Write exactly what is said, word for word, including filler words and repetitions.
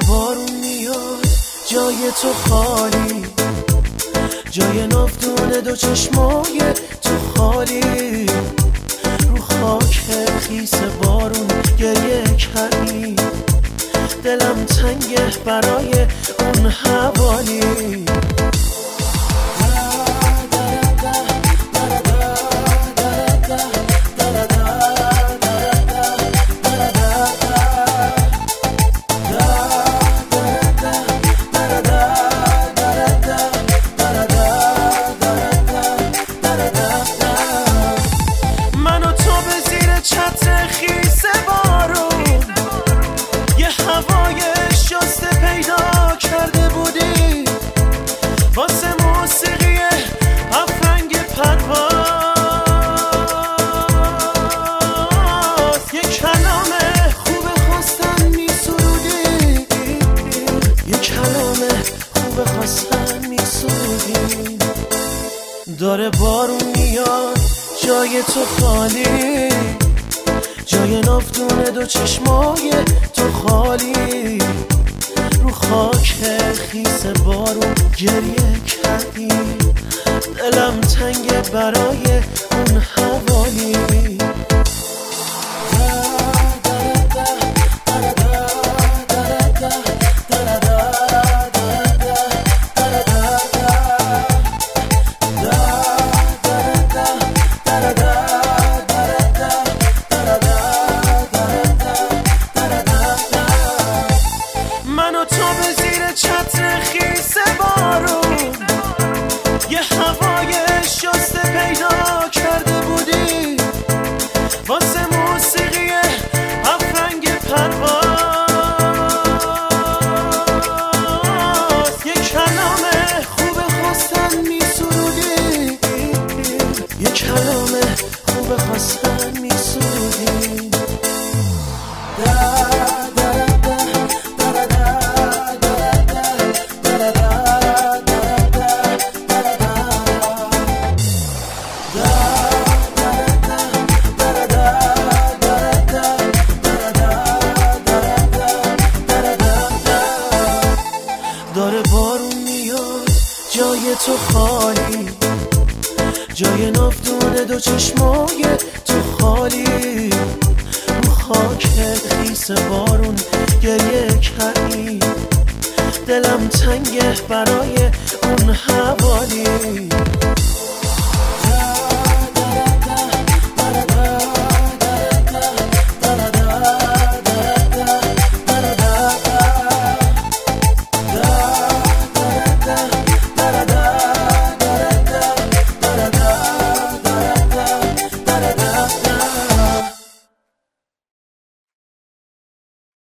بارون میاد جای تو خالی، جای ناودون دو چشمای تو خالی. رو خاک خیس بارون گریه کردی، دلم تنگه برای اون حوالی. داره بارون میاد جای تو خالی، جای ناودون دو چشمای تو خالی. رو خاک خیس بارون گریه کردی، دلم تنگه برای اون حوالی. داره بارون میاد جای تو خالی، جای ناودون دو چشمای تو خالی. رو خاک خیس بارون گریه کردی، دلم تنگه برای اون حوالی.